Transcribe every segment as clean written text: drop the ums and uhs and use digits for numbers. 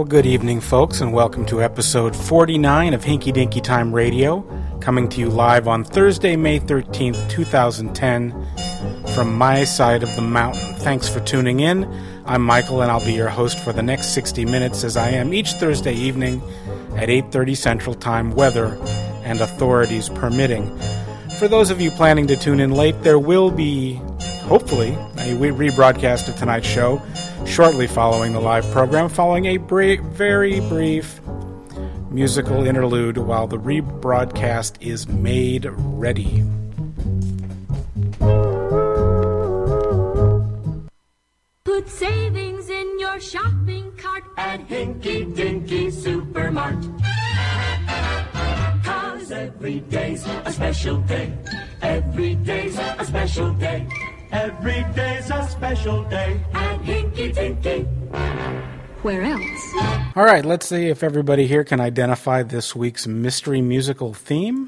Well, good evening, folks, and welcome to episode 49 of Hinky Dinky Time Radio, coming to you live on Thursday, May 13th, 2010, from my side of the mountain. Thanks for tuning in. I'm Michael, and I'll be your host for the next 60 minutes, as I am each Thursday evening at 8:30 Central Time, weather and authorities permitting. For those of you planning to tune in late, there will be, hopefully, a rebroadcast of tonight's show shortly following the live program, following a very brief musical interlude while the rebroadcast is made ready. Put savings in your shopping cart at Hinky Dinky Supermart. 'Cause every day's a special day. Every day's a special day. Every day's a special day at Hinky Dinky. Where else? All right, let's see if everybody here can identify this week's mystery musical theme.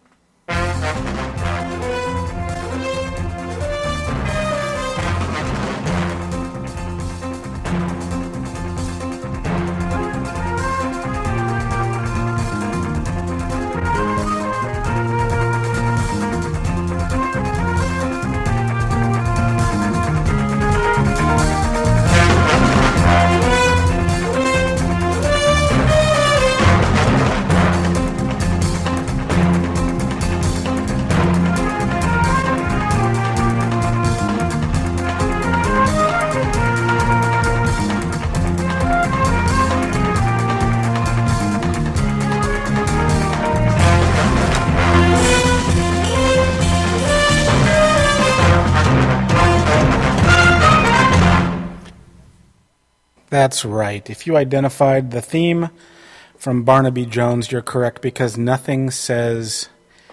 That's right. If you identified the theme from Barnaby Jones, you're correct, because nothing says,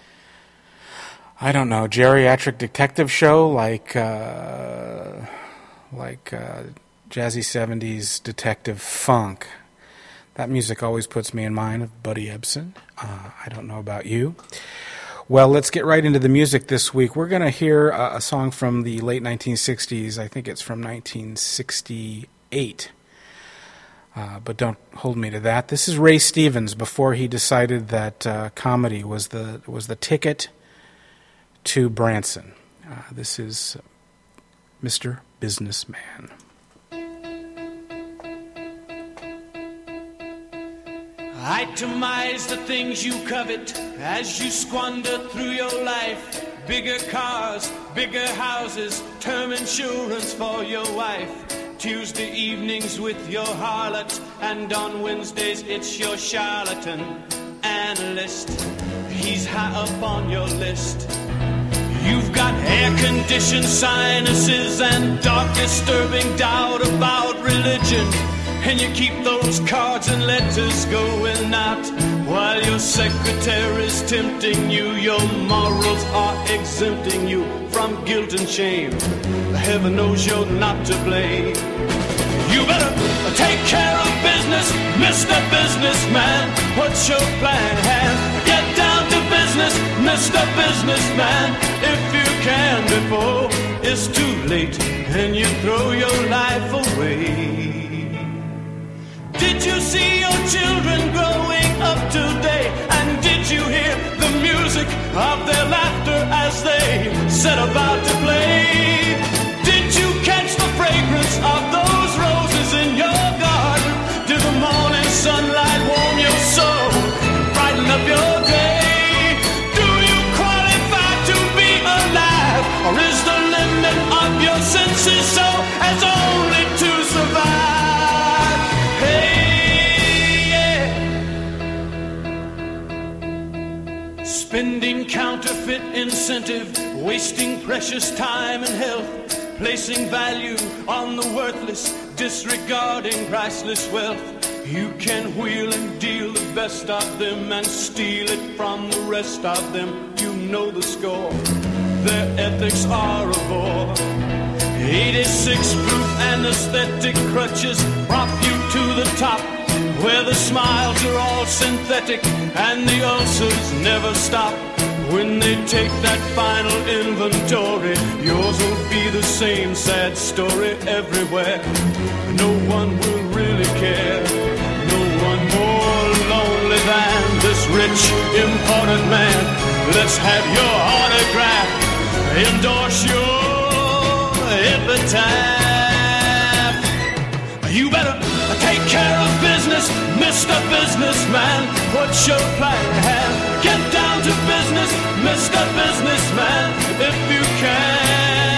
I don't know, geriatric detective show like jazzy 70s detective funk. That music always puts me in mind of Buddy Ebsen. I don't know about you. Well, let's get right into the music this week. We're going to hear a song from the late 1960s. I think it's from 1968. But don't hold me to that. This is Ray Stevens before he decided that comedy was the ticket to Branson. This is Mr. Businessman. Itemize the things you covet as you squander through your life. Bigger cars, bigger houses, term insurance for your wife. Tuesday evenings with your harlot, and on Wednesdays it's your charlatan analyst. He's high up on your list. You've got air-conditioned sinuses and dark disturbing doubt about religion, and you keep those cards and letters going out while your secretary's tempting you. Your morals are exempting you from guilt and shame. Heaven knows you're not to blame. You better take care of business, Mr. Businessman. What's your plan? Get down to business, Mr. Businessman, if you can, before it's too late and you throw your life away. Did you see your children growing up today? And did you hear the music of their laughter as they set about to play? Did you catch the fragrance of those roses in your garden? Did the morning sunlight warm your soul, brighten up your day? Do you qualify to be alive? Or is the limit of your senses so as only to survive? Hey, yeah. Spending counterfeit incentive, wasting precious time and health, placing value on the worthless, disregarding priceless wealth. You can wheel and deal the best of them and steal it from the rest of them. You know the score. Their ethics are a bore. 86 proof anesthetic crutches prop you to the top, where the smiles are all synthetic and the ulcers never stop. When they take that final inventory, yours will be the same sad story everywhere. No one will really care. rich, important man. Let's have your autograph, endorse your epitaph. You better take care of business, Mr. Businessman. What's your plan? Get down to business, Mr. Businessman, if you can.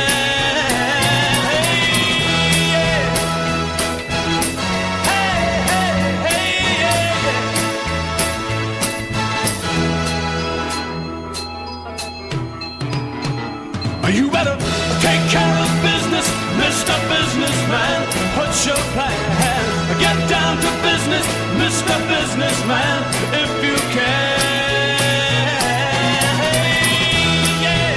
You better take care of business, Mr. Businessman. What's your plan? Get down to business, Mr. Businessman, if you can. Yeah.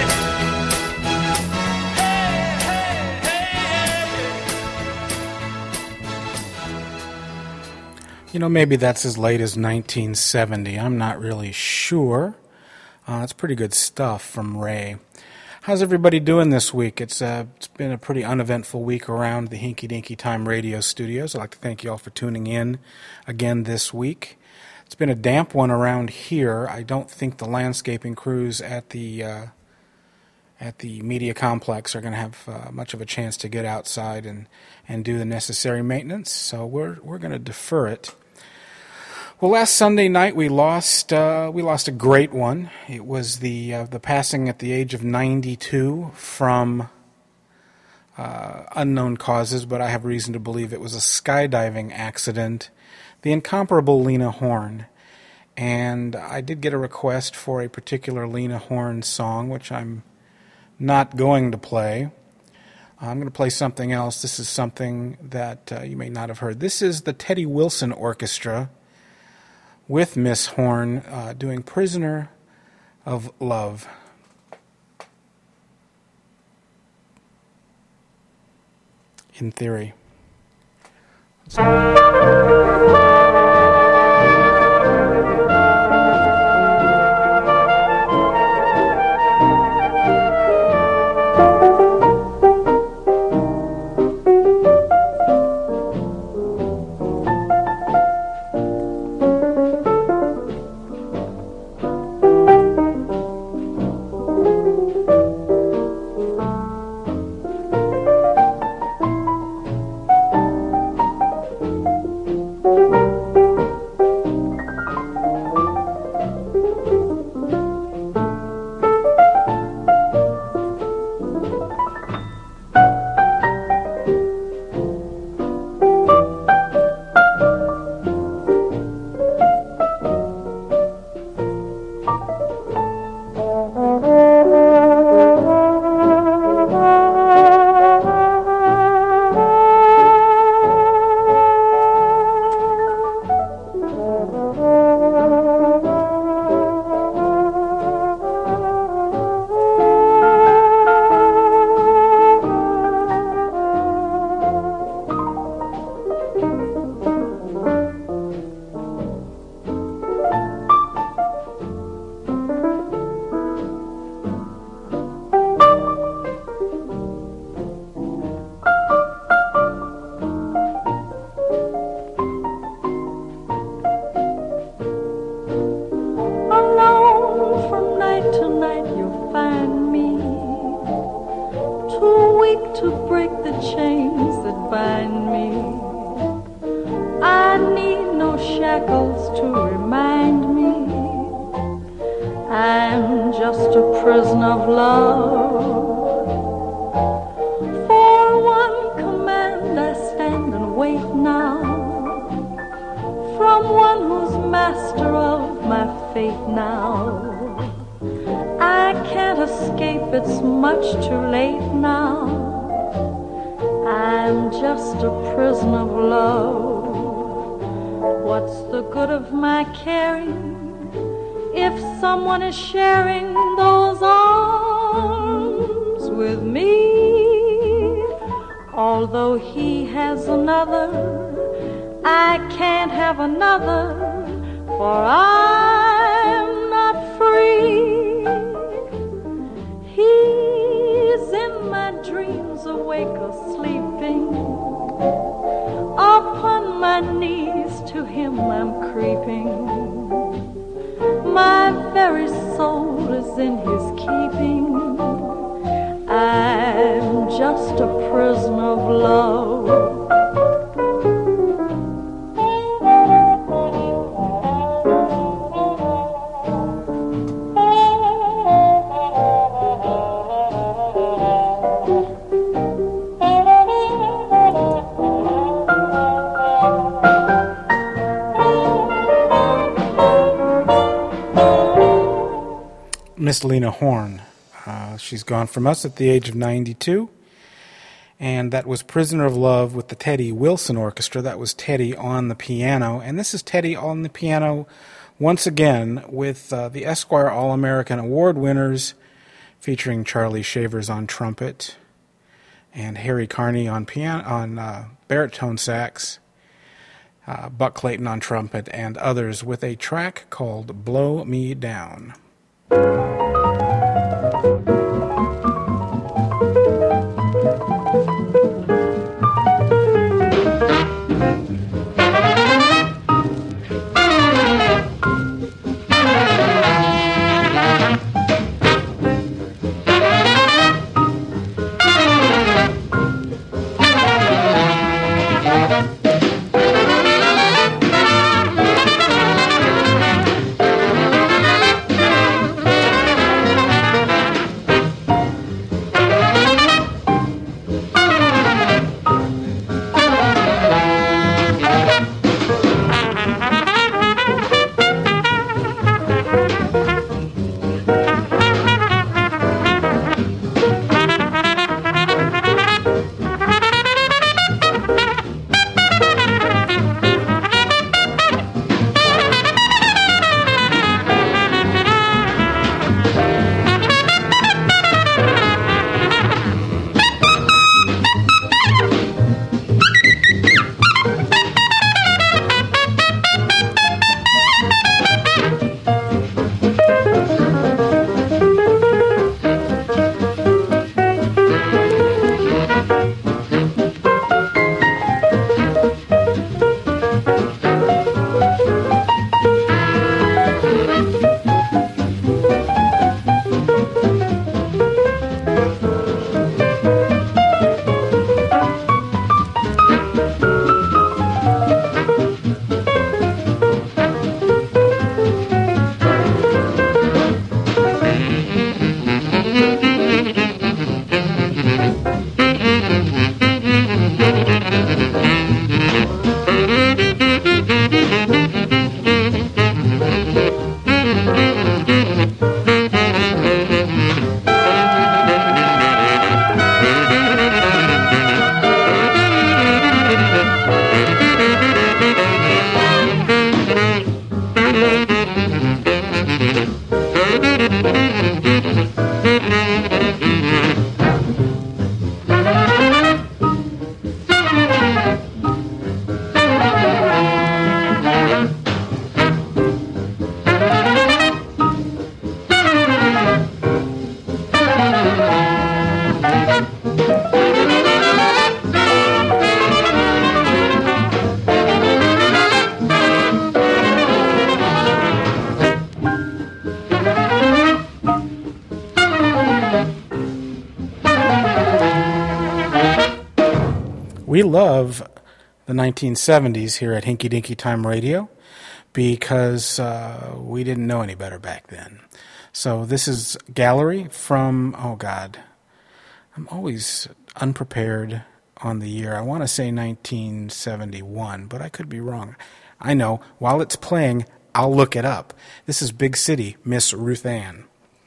You know, maybe that's as late as 1970. I'm not really sure. It's pretty good stuff from Ray. How's everybody doing this week? It's been a pretty uneventful week around the Hinky Dinky Time radio studios. I'd like to thank you all for tuning in again this week. It's been a damp one around here. I don't think the landscaping crews at the media complex are going to have much of a chance to get outside and do the necessary maintenance, so we're going to defer it. Well, last Sunday night we lost a great one. It was the passing at the age of 92 from unknown causes, but I have reason to believe it was a skydiving accident. The incomparable Lena Horne. And I did get a request for a particular Lena Horne song, which I'm not going to play. I'm going to play something else. This is something that you may not have heard. This is the Teddy Wilson Orchestra with Miss Horne doing Prisoner of Love. In theory. my very soul is in his keeping. I'm just a prisoner of love. Miss Lena Horne. She's gone from us at the age of 92. And that was Prisoner of Love with the Teddy Wilson Orchestra. That was Teddy on the piano. And this is Teddy on the piano once again with the Esquire All-American Award winners, featuring Charlie Shavers on trumpet and Harry Carney on baritone sax, Buck Clayton on trumpet, and others, with a track called Blow Me Down. We love the 1970s here at Hinky Dinky Time Radio because we didn't know any better back then. So this is Gallery from, oh God, I'm always unprepared on the year. I want to say 1971, but I could be wrong. I know, while it's playing, I'll look it up. This is Big City, Miss Ruth Ann.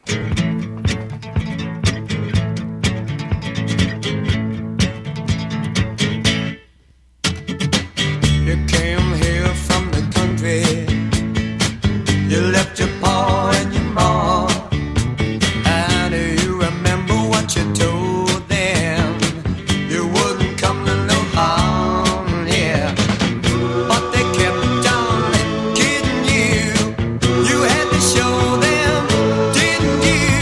You came here from the country. You left your pa and your ma. And do you remember what you told them? You wouldn't come to no harm here. But they kept on kidding you. You had to show them, didn't you?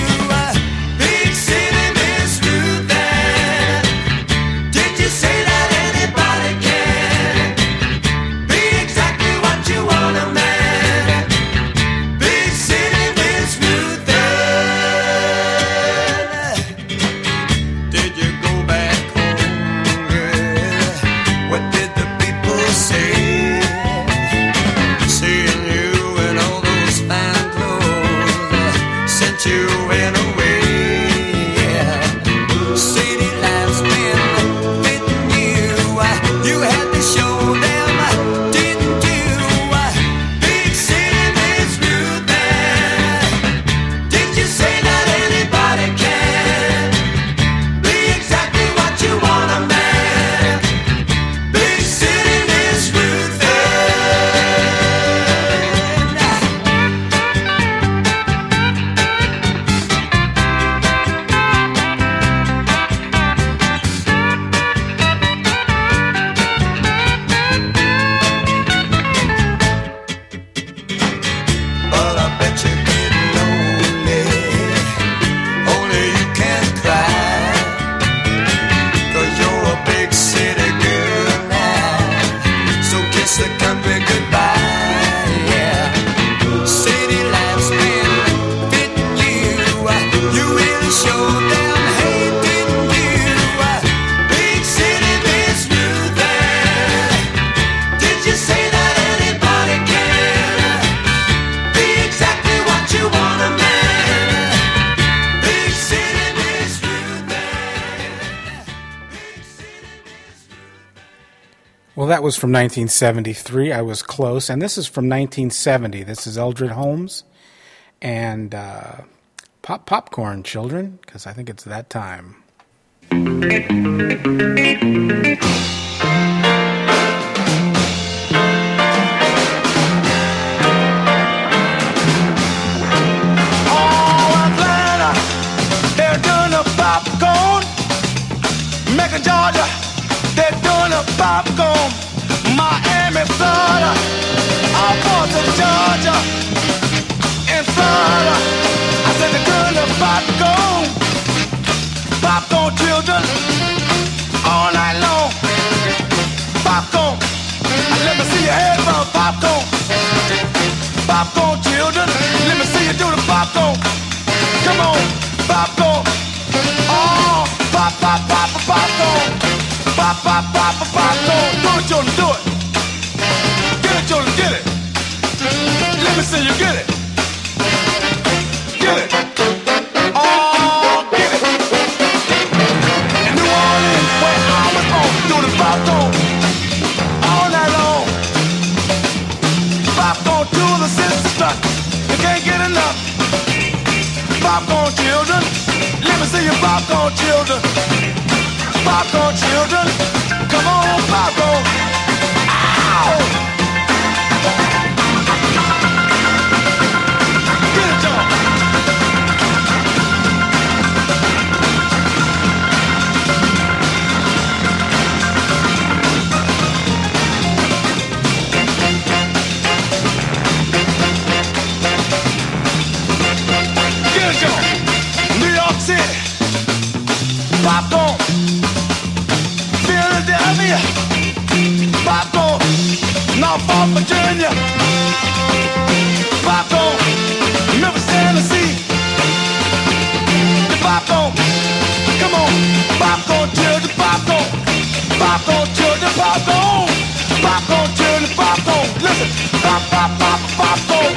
Well, that was from 1973. I was close. And this is from 1970. This is Eldred Holmes. And pop popcorn, children, because I think it's that time. Macon, Georgia, they're doing a popcorn. Miami, Florida, all parts of Georgia and Florida. I said they're doing a popcorn. Popcorn, children, all night long. Popcorn, let me see your head for popcorn. Popcorn, children, let me see you do the popcorn. Come on, popcorn. Oh, pop, pop, pop, popcorn. Pop, pop, pop, popcorn. Do it, children, do it. Get it, children, get it. Let me see you get it. Get it. Oh, get it. In New Orleans, where I was born, do the popcorn all night long. Popcorn to the sister, you can't get enough. Popcorn, children. Let me see your popcorn, children. Popcorn, children. Come on, popcorn. Ow! Get it, y'all. Get it, y'all. New York City. Popcorn. Philadelphia. Popcorn. Norfolk, Virginia. Popcorn. Memphis, Tennessee. The popcorn. Come on. Popcorn, children, popcorn. Popcorn, children, popcorn. Popcorn, children, popcorn. Listen. Pop, pop, pop, popcorn.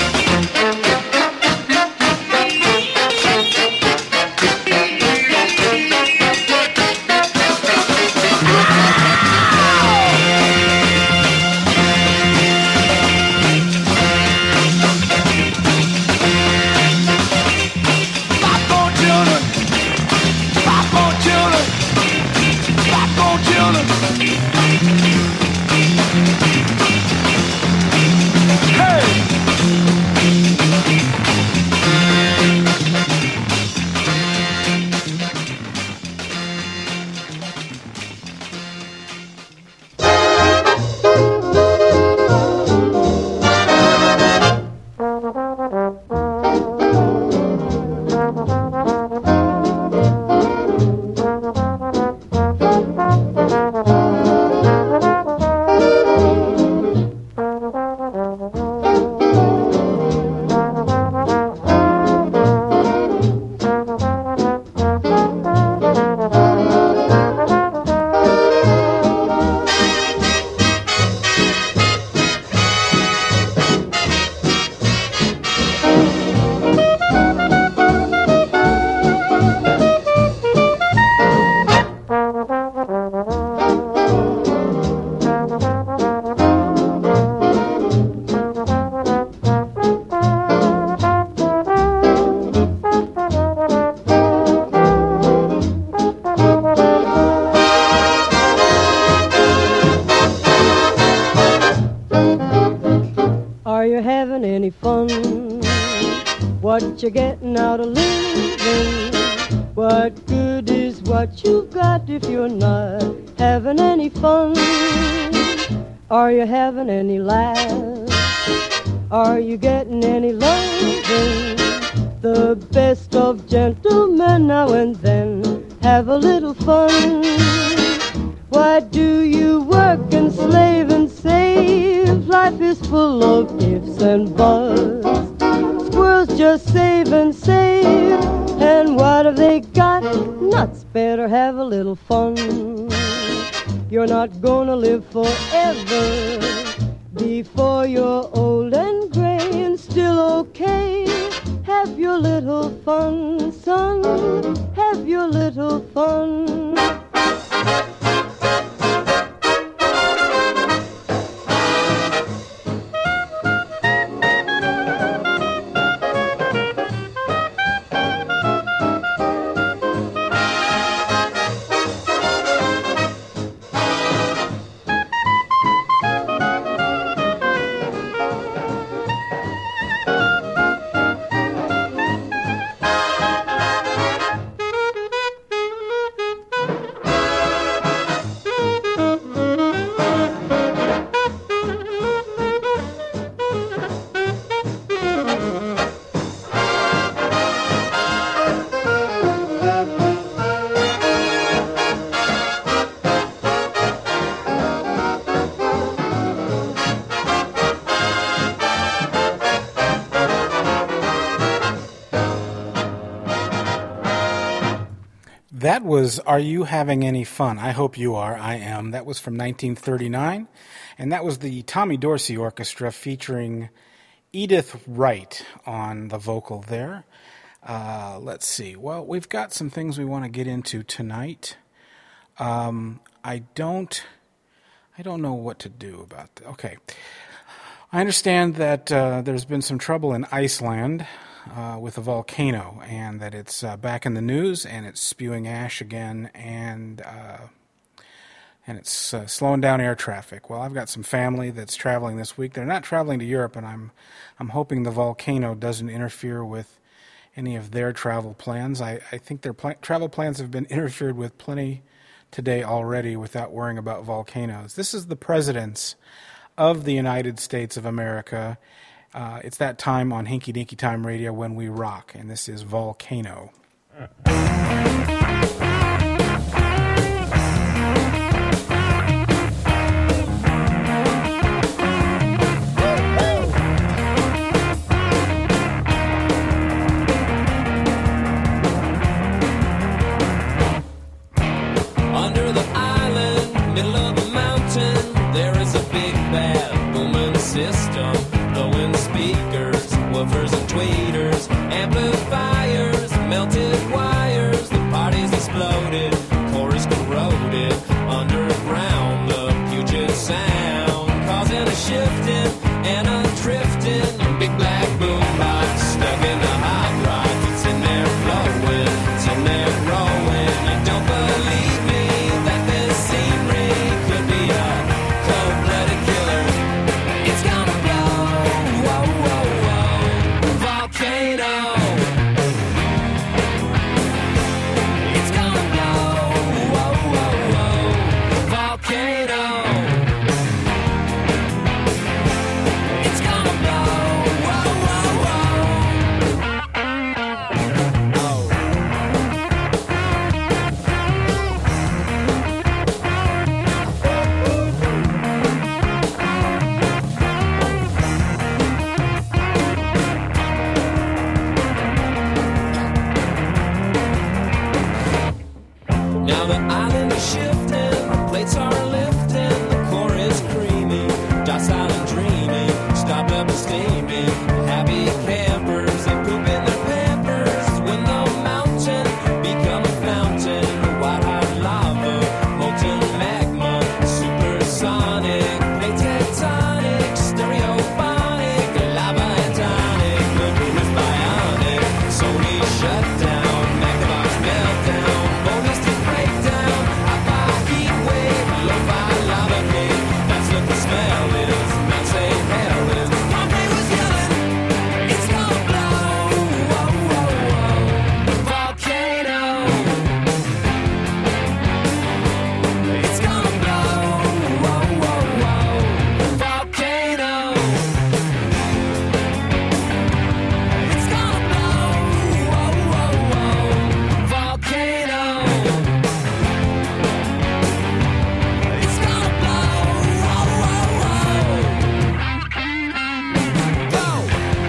What you getting out of living? What good is what you got if you're not having any fun? Are you having any laughs? Are you getting any loving? The best of gentlemen now and then have a little fun. Why do you work and slave and save? Life is full of ifs and buts. Squirrels just save and save. And what have they got? Nuts. Better have a little fun. You're not gonna live forever. Before you're old and gray and still okay. Have your little fun, son. Have your little fun. That was Are You Having Any Fun? I Hope You Are, I Am. That was from 1939, and that was the Tommy Dorsey Orchestra featuring Edith Wright on the vocal there. Let's see. Well, we've got some things we want to get into tonight. I don't know what to do about that. Okay. I understand that there's been some trouble in Iceland with a volcano, and that it's back in the news, and it's spewing ash again, and it's slowing down air traffic. Well, I've got some family that's traveling this week. They're not traveling to Europe, and I'm hoping the volcano doesn't interfere with any of their travel plans. I think their travel plans have been interfered with plenty today already without worrying about volcanoes. This is the presidents of the United States of America. It's that time on Hinky Dinky Time Radio when we rock, and this is Volcano. Under the island, middle of the mountain, there is a big bad booming system. Blowing speakers, woofers and tweeters, amplifiers, melted wires. The party's exploded, chorus corroded. Underground, the Puget Sound, causing a shifting and a drifting. Big black boombox stuck in the hot rod. It's in there flowing, it's in there growing. You don't believe me that this scenery could be a cold-blooded killer. It's gonna blow, whoa, whoa, whoa, volcano. It's gonna blow, whoa, whoa, whoa, volcano. It's gonna blow, whoa, whoa, whoa. Now the island is shifting, plates are lifting, the core is creamy, docile and dreamy, stopped up and steamy. Happy campers, they poop in their pampers when the mountain become a fountain. White hot lava, molten magma, supersonic, plate tectonic, stereophonic, lava and tonic. The room is bionic, Sony shut down, Magnavox meltdown, ballistic breakdown, high heat wave, lo-fi lava cave. That's what the smell is. Not say hell is. Pompeii was yelling, it's gonna blow, whoa, whoa, whoa, volcano. It's gonna blow, whoa, whoa, whoa, volcano. It's gonna blow, whoa, whoa, whoa, volcano. It's gonna blow, whoa, whoa, whoa. Go!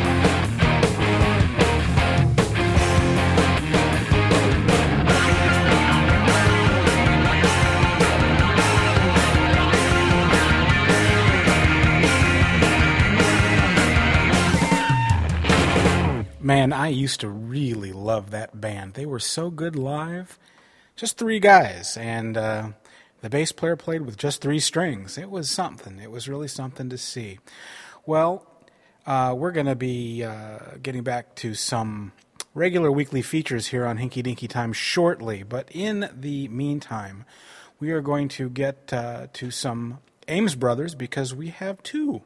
Man, I used to really love that band. They were so good live. Just three guys, and the bass player played with just three strings. It was something. It was really something to see. Well, we're going to be getting back to some regular weekly features here on Hinky Dinky Time shortly, but in the meantime, we are going to get to some Ames Brothers because we have two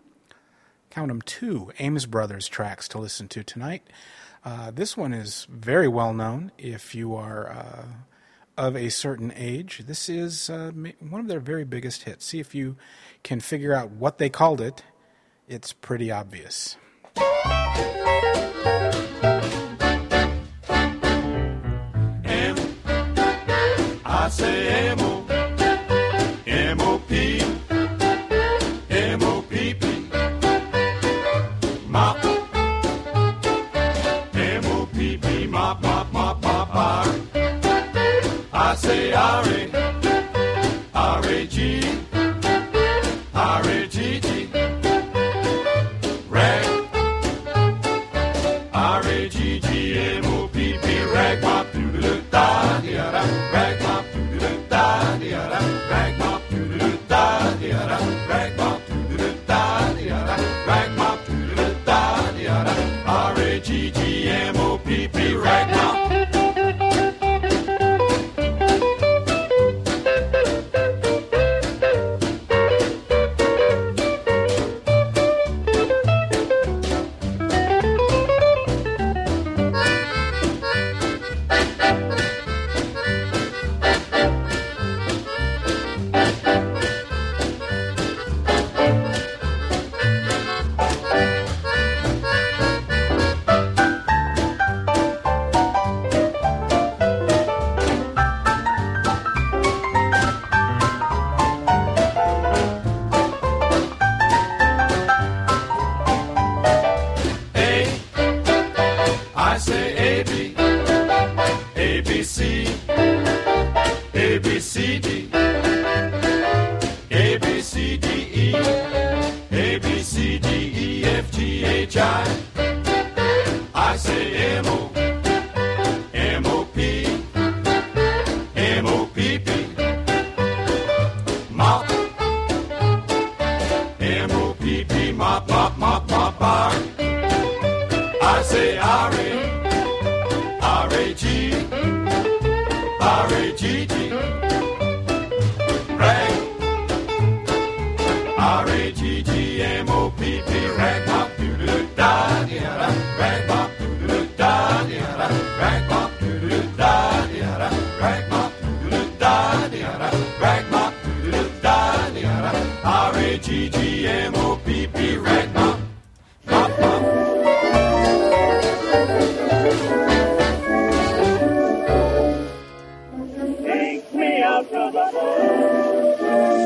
Ames Brothers tracks to listen to tonight. This one is very well known if you are of a certain age. This is one of their very biggest hits. See if you can figure out what they called it. It's pretty obvious. I say emo, M-O-P, M-O-P-P, mop, M-O-P-P, mop, mop, mop, mop, mop. I rag mop, doo-doo-da-dee-da, rag mop, doo-doo-da-dee-da, rag mop, doo-doo-da-dee-da, R-A-G-G-M-O-P-P, rag mop. R-A-G-G-M-O-P-P, rag mop, mop, mop. Take me out to the ball.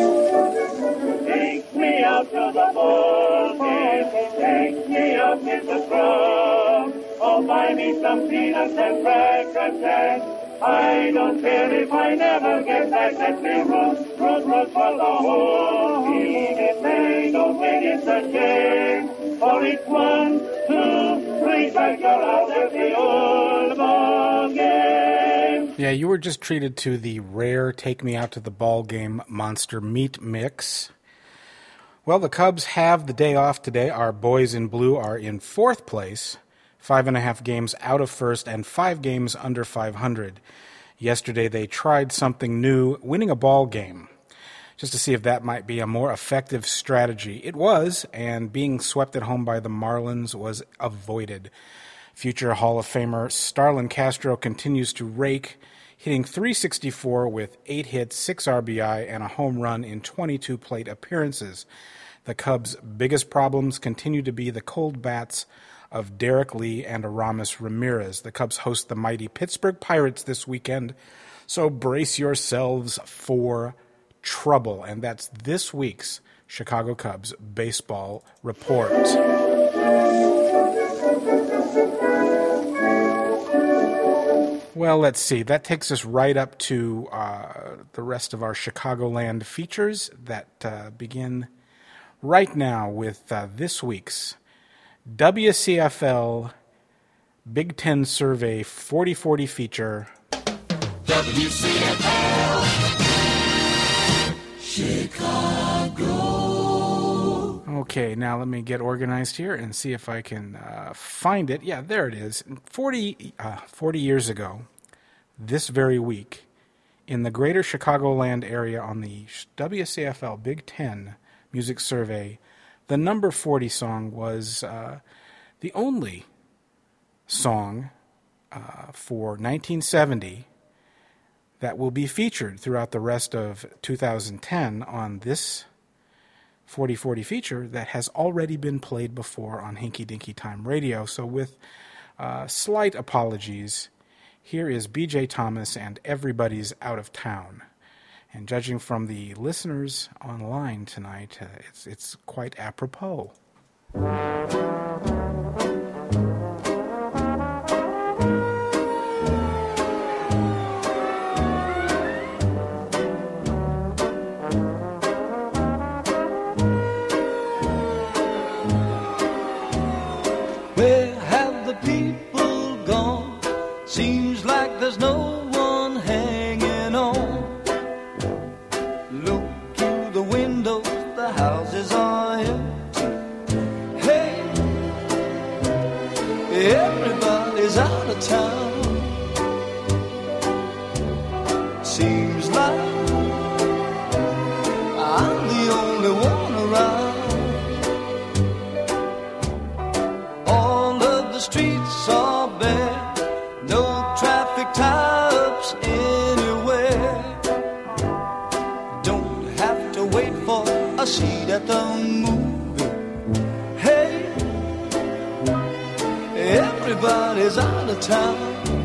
Take me out to the ball game. Take me out in the crowd. Oh, buy me some peanuts and cracker jacks. I don't care if I never get back. Let me root for the whole team. If they don't win, it's a shame. For it's 1, 2, 3, back you're out of the old ball game. Yeah, you were just treated to the rare Take Me Out to the Ball Game Monster Meat Mix. Well, the Cubs have the day off today. Our boys in blue are in 4th place, 5.5 games out of first and 5 games under 500. Yesterday they tried something new, winning a ball game, just to see if that might be a more effective strategy. It was, and being swept at home by the Marlins was avoided. Future Hall of Famer Starlin Castro continues to rake, hitting .364 with 8 hits, 6 RBI, and a home run in 22 plate appearances. The Cubs' biggest problems continue to be the cold bats of Derek Lee and Aramis Ramirez. The Cubs host the mighty Pittsburgh Pirates this weekend, so brace yourselves for trouble. And that's this week's Chicago Cubs baseball report. Well, let's see. That takes us right up to the rest of our Chicagoland features that begin right now with this week's WCFL Big Ten Survey 40/40 feature. WCFL Chicago. Okay, now let me get organized here and see if I can find it. Yeah, there it is. 40 years ago, this very week, in the greater Chicagoland area on the WCFL Big Ten Music Survey, the number 40 song was the only song for 1970 that will be featured throughout the rest of 2010 on this 40/40 feature that has already been played before on Hinky Dinky Time Radio. So with slight apologies, here is B.J. Thomas and Everybody's Out of Town. And judging from the listeners online tonight, it's quite apropos. Where have the people gone? Seems like there's no one hanging on. Look through the windows, the houses are empty. Hey, everybody's out of town. Seems like I'm the only one around. All of the streets are bare, no traffic tie-ups anywhere. Don't have to wait for a seat at the movie. Hey, everybody's out of town.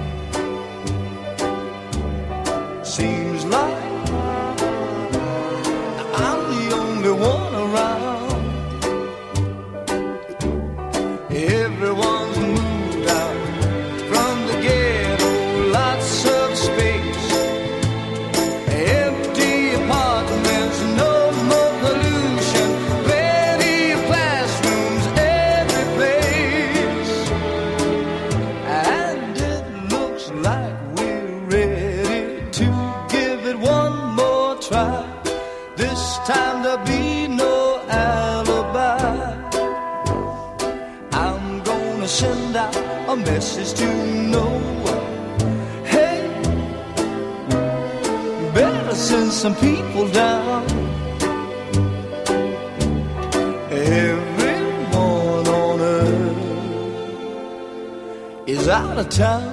Seems like I'm the only one around. Everyone's moved out from the ghetto, lots of space. Empty apartments, no more pollution, plenty of classrooms every place. And it looks like we're ready to give it one more try. This time there'll be no alibi. I'm gonna send out a message to Noah. Hey, better send some people down. Everyone on earth is out of town.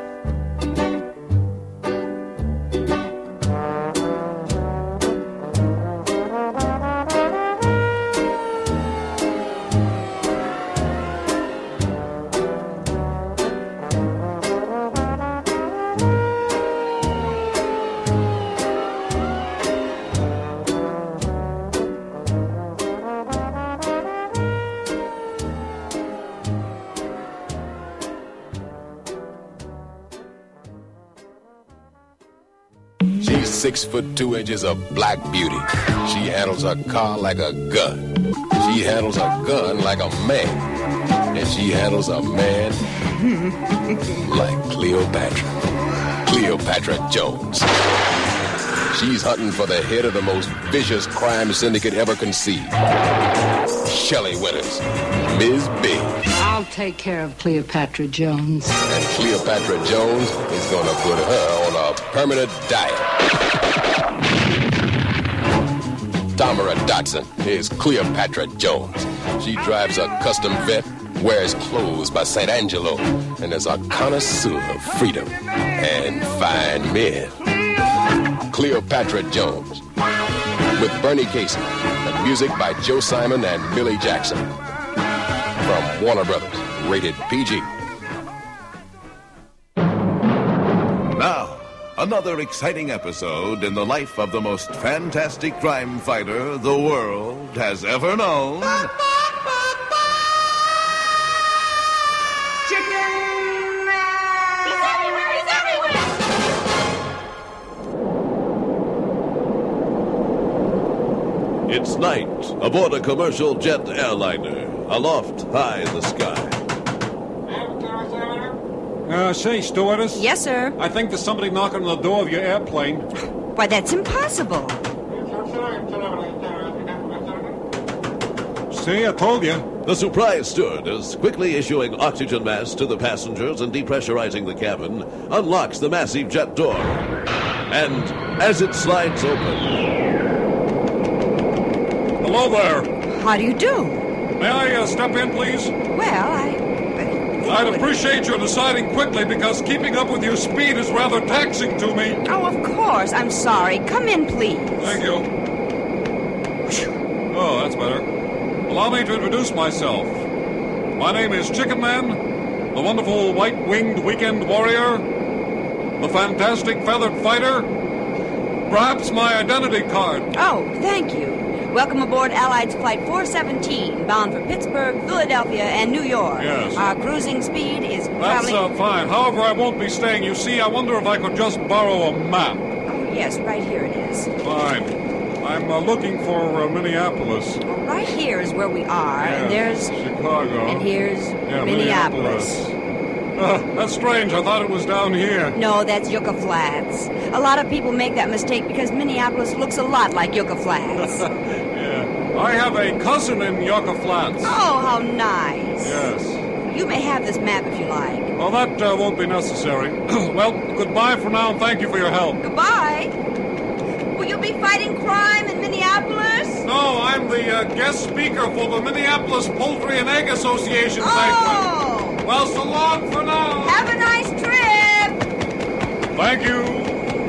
She's 6'2" of black beauty. She handles her car like a gun. She handles a gun like a man. And she handles a man like Cleopatra. Cleopatra Jones. She's hunting for the head of the most vicious crime syndicate ever conceived. Shelley Winters, Ms. Big. I'll take care of Cleopatra Jones. And Cleopatra Jones is gonna put her on a permanent diet. Tamara Dotson is Cleopatra Jones. She drives a custom vet, wears clothes by St. Angelo, and is a connoisseur of freedom and fine men. Cleopatra Jones. With Bernie Casey, and music by Joe Simon and Billy Jackson. From Warner Brothers, rated PG. Now, another exciting episode in the life of the most fantastic crime fighter the world has ever known. Chicken! He's everywhere! He's everywhere! It's night aboard a commercial jet airliner, aloft high in the sky. Say, stewardess? Yes, sir? I think there's somebody knocking on the door of your airplane. Why, that's impossible. See, I told you. The surprise stewardess, quickly issuing oxygen masks to the passengers and depressurizing the cabin, unlocks the massive jet door. And as it slides open... Hello there. How do you do? May I step in, please? Well, I'd appreciate your deciding quickly because keeping up with your speed is rather taxing to me. Oh, of course. I'm sorry. Come in, please. Thank you. Oh, that's better. Allow me to introduce myself. My name is Chicken Man, the wonderful white-winged weekend warrior, the fantastic feathered fighter, perhaps my identity card. Oh, thank you. Welcome aboard Allied's Flight 417, bound for Pittsburgh, Philadelphia, and New York. Yes. Our cruising speed is That's fine. However, I won't be staying. You see, I wonder if I could just borrow a map. Oh, yes, right here it is. Fine. I'm looking for Minneapolis. Well, right here is where we are, Yes. and there's... Chicago. And here's Minneapolis. That's strange. I thought it was down here. No, that's Yucca Flats. A lot of people make that mistake because Minneapolis looks a lot like Yucca Flats. Yeah. I have a cousin in Yucca Flats. Oh, how nice. Yes. You may have this map if you like. Well, that won't be necessary. Well, goodbye for now, and thank you for your help. Goodbye. Will you be fighting crime in Minneapolis? No, I'm the guest speaker for the Minneapolis Poultry and Egg Association banquet. Well, so long for now. Have a nice trip. Thank you.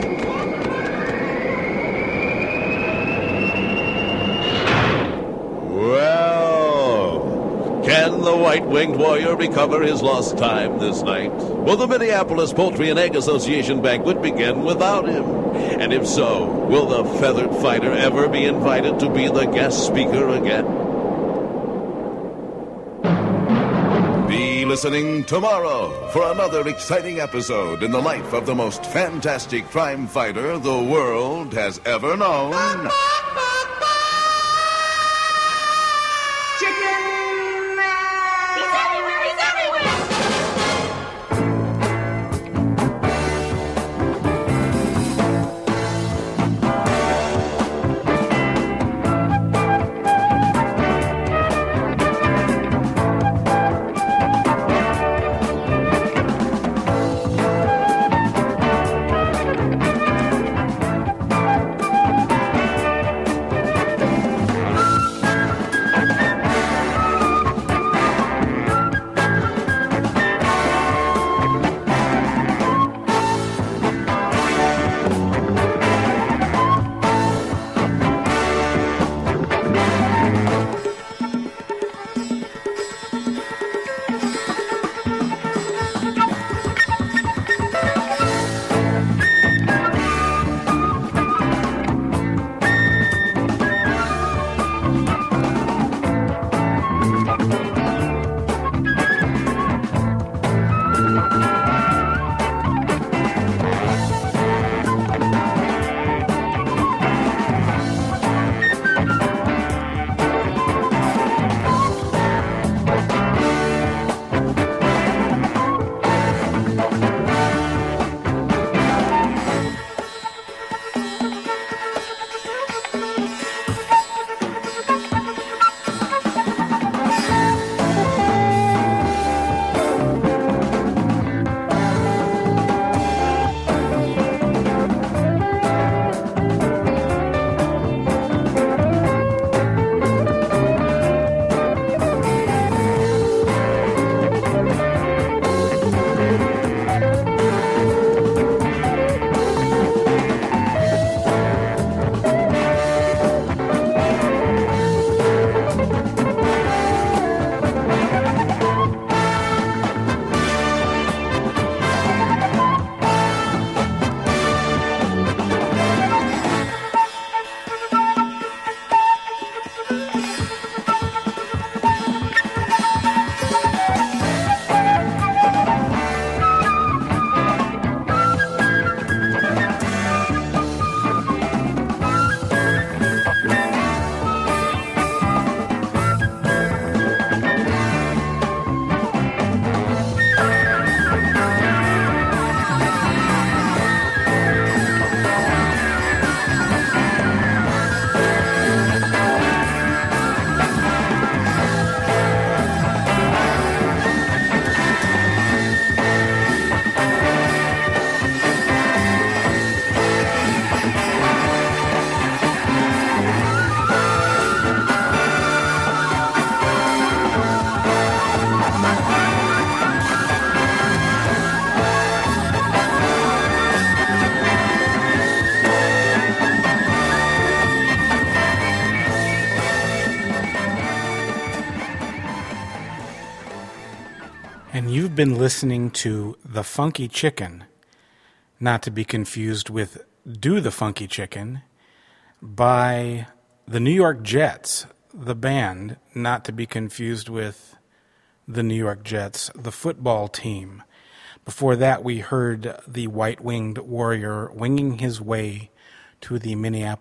Well, can the white-winged warrior recover his lost time this night? Will the Minneapolis Poultry and Egg Association banquet begin without him? And if so, will the feathered fighter ever be invited to be the guest speaker again? Be listening tomorrow for another exciting episode in the life of the most fantastic crime fighter the world has ever known. And you've been listening to The Funky Chicken, not to be confused with Do the Funky Chicken, by the New York Jets, the band, not to be confused with the New York Jets, the football team. Before that, we heard the White-Winged Warrior winging his way to the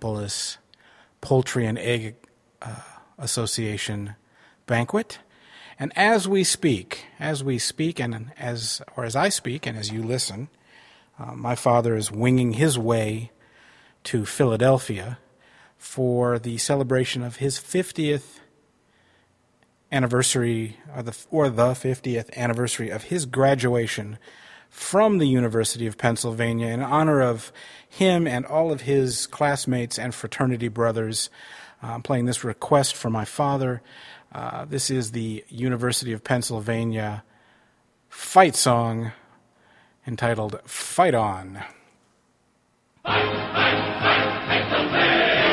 Minneapolis Poultry and Egg Association banquet. And as we speak, and as I speak, and as you listen, my father is winging his way to Philadelphia for the celebration of his 50th anniversary, or the 50th anniversary of his graduation from the University of Pennsylvania, in honor of him and all of his classmates and fraternity brothers. I'm playing this request for my father. This is the University of Pennsylvania fight song entitled Fight On. Fight, fight, fight, Pennsylvania!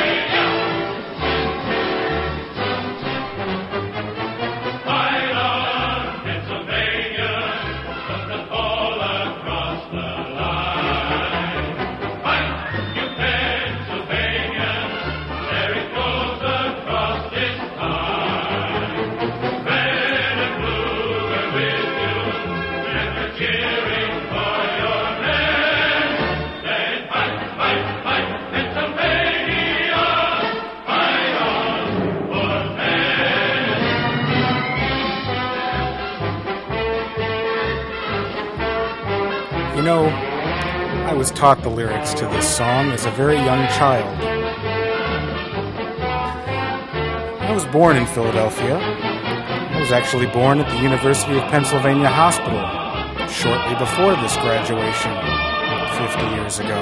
Fight on, Pennsylvania! Put the ball across the line. Fight, you Pennsylvanians! There it goes across this time. Red and blue are with you, and we're cheering for your men. Say fight, fight, fight, Pennsylvania! Fight on for men! You know, I was taught the lyrics to this song as a very young child. I was born in Philadelphia. I was actually born at the University of Pennsylvania Hospital shortly before this graduation 50 years ago.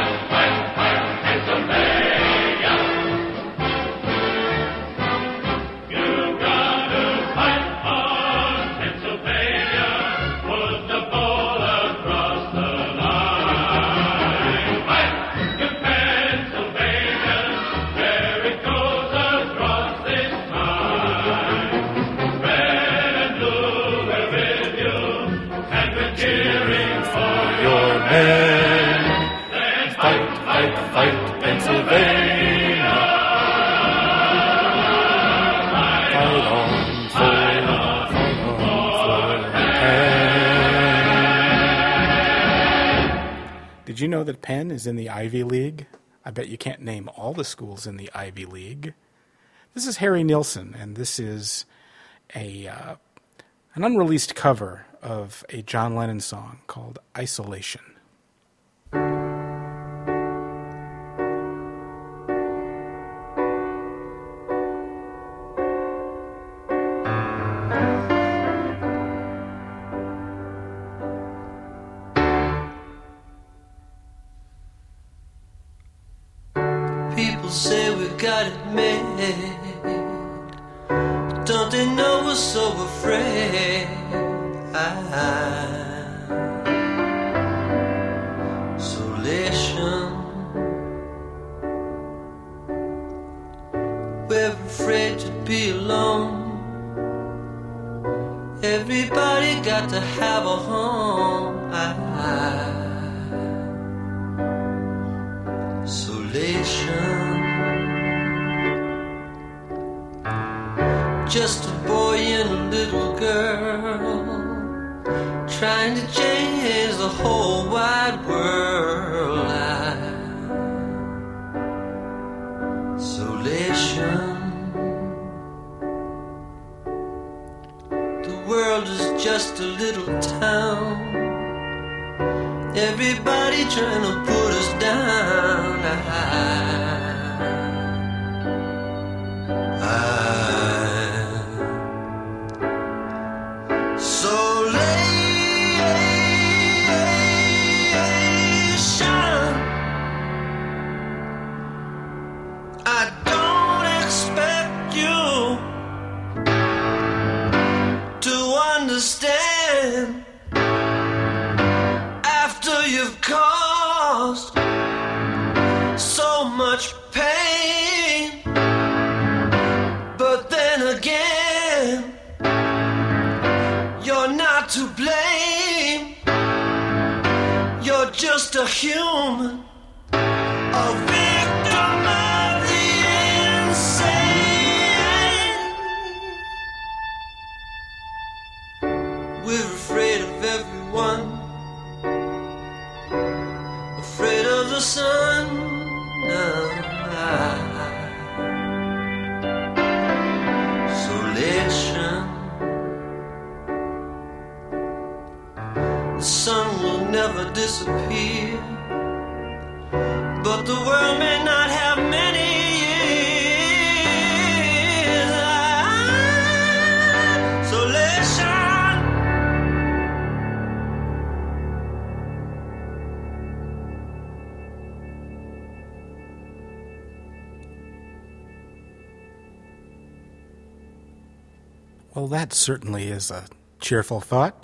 You gotta fight on, Pennsylvania. Put the ball across the line. Fight, you Pennsylvanians. There it goes across this time. Red and blue, we're with you, and we're cheering for Your men, fight, fight, fight, Pennsylvania. fight on for Penn. Did you know that Penn is in the Ivy League? I bet you can't name all the schools in the Ivy League. This is Harry Nilsson, and this is an unreleased cover of a John Lennon song called Isolation. People say we got it made. Don't they know we're so afraid? Isolation. We're afraid to be alone. Everybody got to have a home. Isolation. Just a boy and a little girl trying to change the whole wide world. Isolation. The world is just a little town. Everybody trying to put us down. Isolation. I don't expect you to understand after you've caused so much pain. But then again, you're not to blame. You're just a human, a victim of the insane. Well, that certainly is a cheerful thought.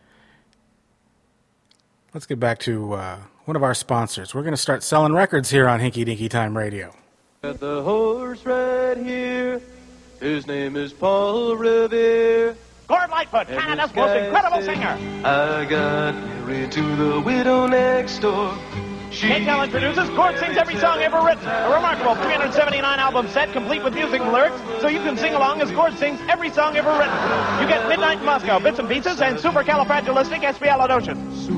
Let's get back to one of our sponsors. We're going to start selling records here on Hinky Dinky Time Radio. Got the horse right here. His name is Paul Revere. Gord Lightfoot, Canada's most incredible singer. I got married to the widow next door. K-Tel introduces Gord Sings Every Song Ever Written, a remarkable 379 album set complete with music and lyrics, so you can sing along as Gord sings every song ever written. You get Midnight in Moscow, Bits and Pieces, and Supercalifragilisticexpialidocious.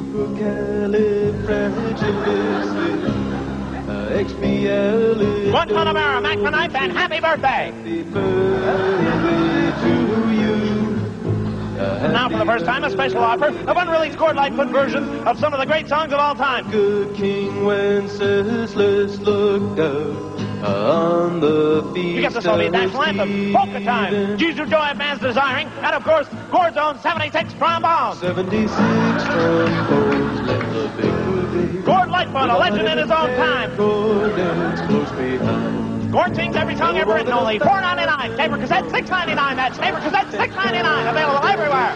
Supercalifragilisticexpialidocious. Guantanamera, Mac the Knife, and Happy Birthday! Happy birthday to you. And now, for the first time, a special offer of unreleased Gord Lightfoot versions of some of the great songs of all time. Good King Wenceslas looked out on the feast. You get the Soviet national anthem, Polka Time, Jesus Joy of Man's Desiring, and of course, Gord's own 76 trombones. 76 trombones, let the big brigade. Gord Lightfoot, a legend in his own time. Gord dance close behind. Gord Sings Every Song Ever Written, only $4.99. Taper cassette, $6.99. That's Taper cassette, $6.99. Available everywhere.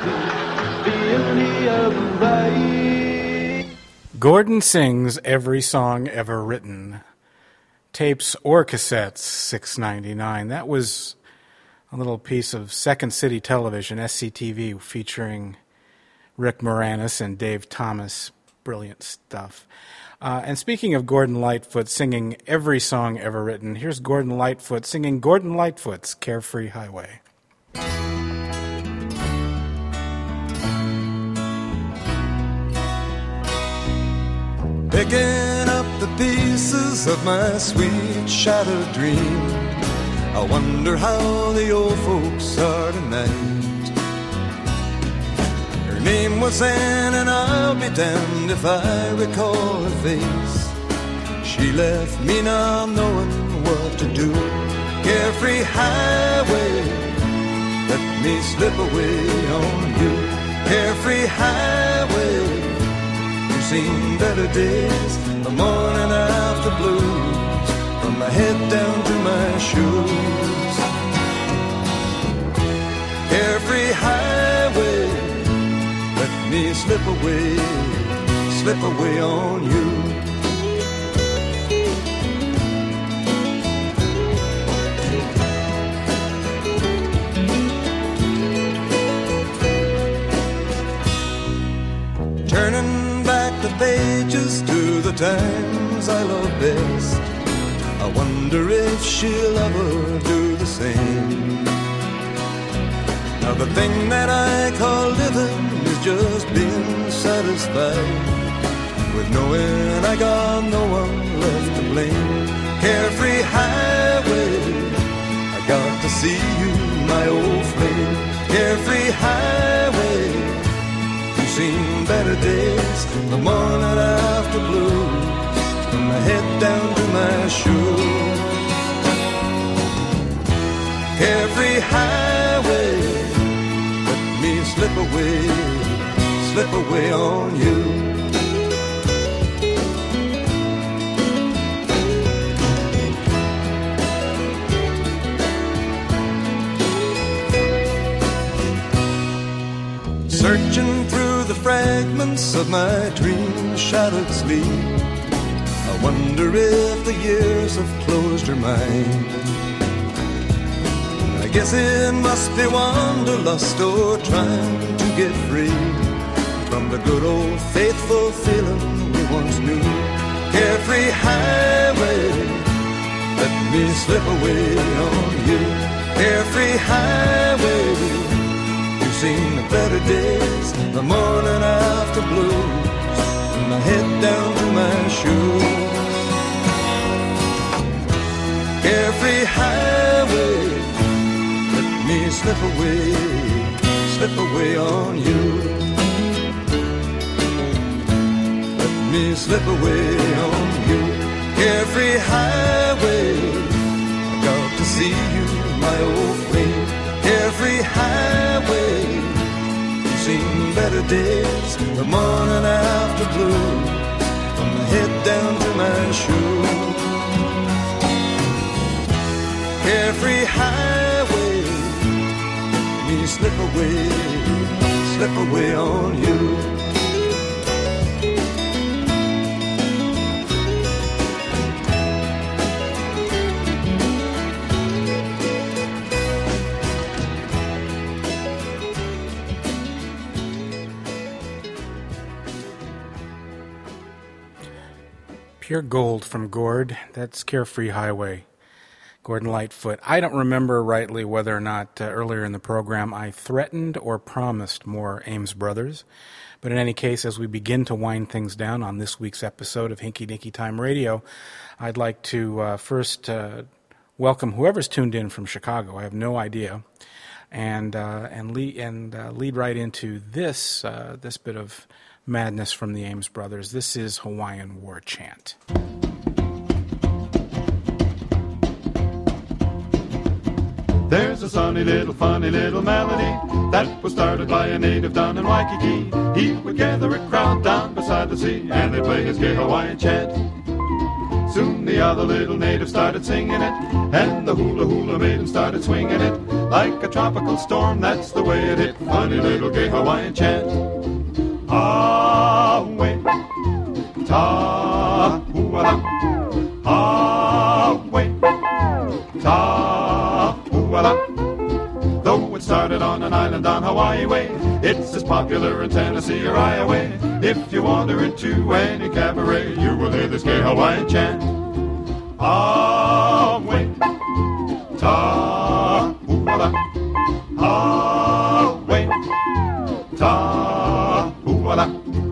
Gordon Sings Every Song Ever Written. Tapes or cassettes, $6.99. That was a little piece of Second City Television, SCTV, featuring Rick Moranis and Dave Thomas. Brilliant stuff. And speaking of Gordon Lightfoot singing every song ever written, here's Gordon Lightfoot singing Gordon Lightfoot's Carefree Highway. Picking up the pieces of my sweet shattered dream, I wonder how the old folks are tonight. Her name was Anne, and I'll be damned if I recall her face. She left me now knowing what to do. Carefree highway, let me slip away on you. Carefree highway, you've seen better days, the morning after blues, from my head down to my shoes. Carefree highway, let me slip away on you. Turning back the pages to the times I love best, I wonder if she'll ever do the same. Now the thing that I call living is just being satisfied with knowing I got no one left to blame. Carefree highway, I got to see you, my old flame. Carefree highway, you've seen better days, the morning after blues, from my head down to my shoes. Carefree highway, let me slip away on you. Searching through the fragments of my dream-shattered sleep, I wonder if the years have closed her mind. I guess it must be wanderlust or trying to get free from the good old faithful feeling we once knew. Carefree highway, let me slip away on you. Carefree highway, you've seen the better days, the morning after blues, from my head down to my shoes. Carefree highway, let me slip away on you. Let me slip away on you. Carefree highway, I got to see you, my old flame. Carefree highway, you've seen better days, the morning after blues, from my head down to my shoes. Carefree highway, let me slip away on you. Pure Gold from Gord. That's Carefree Highway. Gordon Lightfoot. I don't remember rightly whether or not earlier in the program I threatened or promised more Ames Brothers. But in any case, as we begin to wind things down on this week's episode of Hinky Dinky Time Radio, I'd like to first welcome whoever's tuned in from Chicago. I have no idea. And lead right into this bit of madness from the Ames Brothers. This is Hawaiian War Chant. There's a sunny little funny little melody that was started by a native down in Waikiki. He would gather a crowd down beside the sea and they'd play his gay Hawaiian chant. Soon the other little natives started singing it, and the hula hula maiden started swinging it. Like a tropical storm, that's the way it hit. Funny little gay Hawaiian chant. Ah-weh, ta-hua-la. Ah-weh, ta-hua-la. Though it started on an island on Hawaii way, it's as popular in Tennessee or Iowa. If you wander into any cabaret, you will hear this gay Hawaiian chant. Ah-weh, ta-hua-la. Ah-weh, ta-hua-la.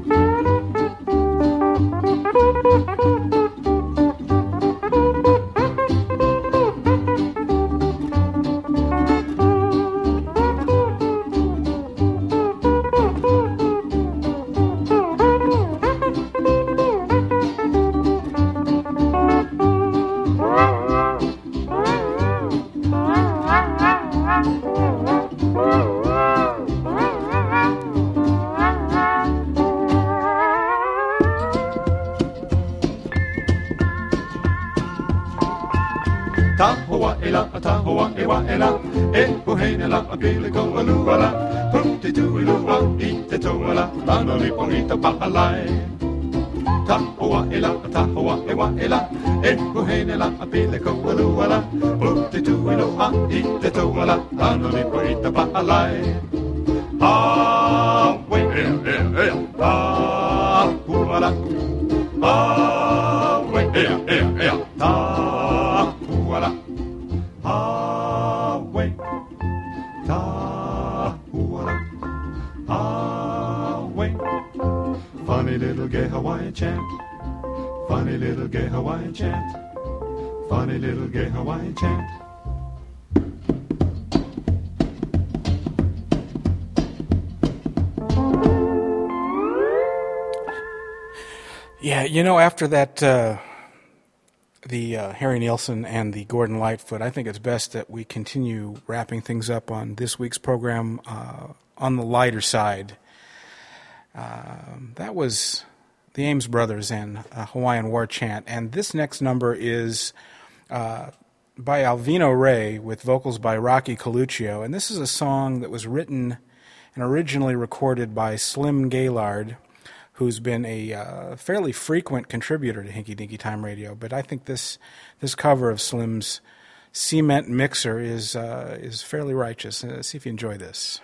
Tahoa-ela, e-puhenela, apili-ko-aluala, puti-tu-ilua, ite-toala, anoli-pong-ita-pa-alay. Tahoa-ela, e-puhenela, apili-ko-aluala, puti-tu-ilua, ite-toala, anoli-pong-ita-pa-alay. Ah-weh, ah-hua-la, ah-weh, ta-hua-la. Ah-weh, ta-hua-la, ah-weh. Funny little gay Hawaiian chant. Funny little gay Hawaiian chant. Funny little gay Hawaiian chant. Yeah, you know, after that, the Harry Nilsson and the Gordon Lightfoot, I think it's best that we continue wrapping things up on this week's program on the lighter side. That was the Ames Brothers and Hawaiian War Chant. And this next number is by Alvino Ray with vocals by Rocky Coluccio. And this is a song that was written and originally recorded by Slim Gaillard, who's been a fairly frequent contributor to Hinky Dinky Time Radio. But I think this cover of Slim's Cement Mixer is fairly righteous. See if you enjoy this.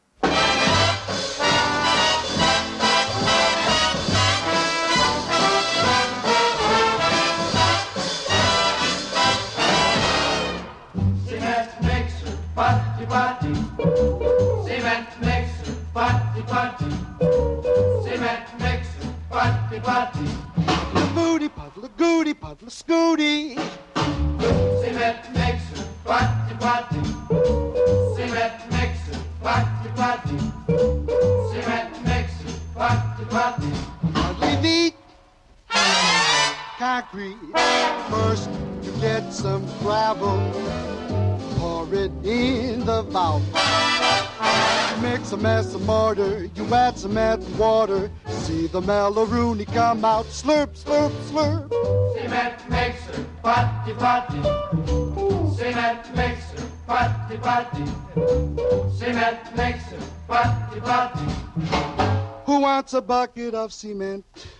Cement mixer, party party. Cement mixer, party party. Cement mixer, party party. Moody puddler, goody puddler, scooty. Cement mixer, party party. Cement mixer, party party. Cement mixer, party party. Hardly neat concrete. First you get some gravel, pour it in the valve. Mix a mess of mortar, you add cement and water. See the Mellaroonie come out, slurp, slurp, slurp. Cement mixer, party party. Cement mixer, Party, party. Cement mixer. Party, party. Who wants a bucket of cement?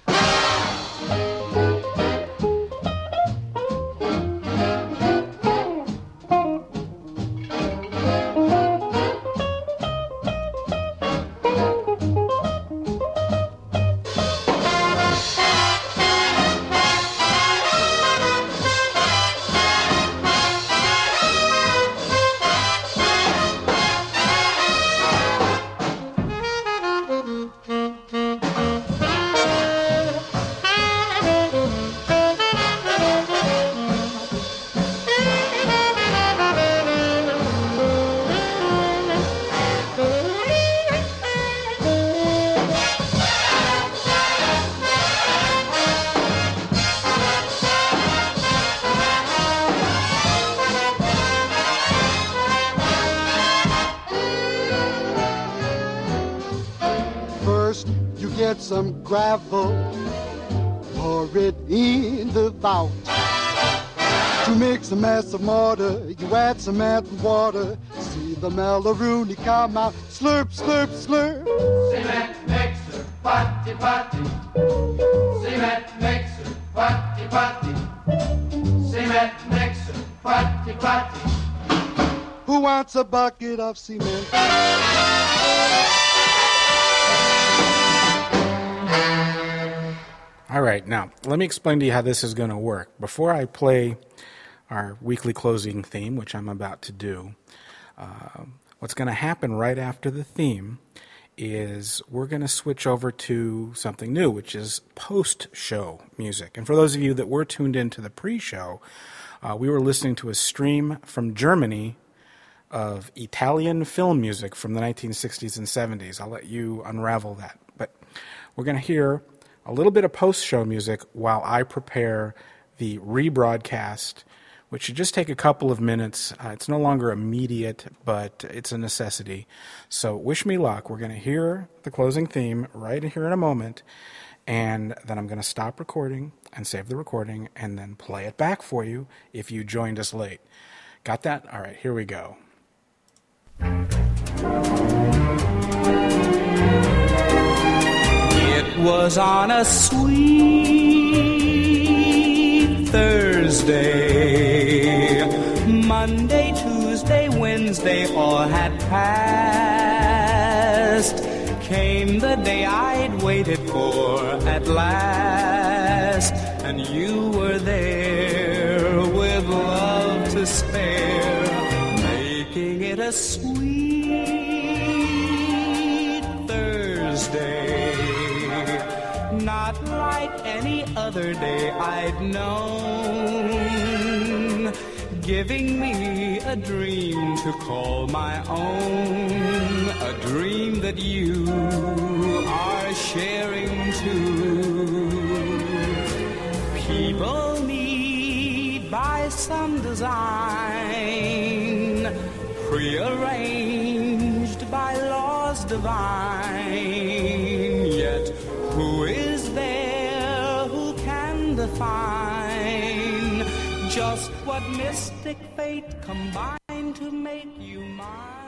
Some gravel, pour it in the vault. To mix a mess of mortar, you add cement and water. See the Mellaroonie come out, slurp, slurp, slurp. Cement mixer, party, party. Cement mixer, party, party. Cement mixer, party, party. Who wants a bucket of cement? All right, now, let me explain to you how this is going to work. Before I play our weekly closing theme, which I'm about to do, what's going to happen right after the theme is we're going to switch over to something new, which is post-show music. And for those of you that were tuned into the pre-show, we were listening to a stream from Germany of Italian film music from the 1960s and 70s. I'll let you unravel that. But we're going to hear a little bit of post-show music while I prepare the rebroadcast, which should just take a couple of minutes. It's no longer immediate, but it's a necessity. So wish me luck. We're going to hear the closing theme right here in a moment, and then I'm going to stop recording and save the recording and then play it back for you if you joined us late. Got that? All right, here we go. It was on a sweet Thursday. Monday, Tuesday, Wednesday all had passed. Came the day I'd waited for at last. And you were there with love to spare, making it a sweet Thursday. Not like any other day I'd known, giving me a dream to call my own, a dream that you are sharing too. People need by some design, prearranged by laws divine, yet who is there who can define just what mystic fate combined to make you mine?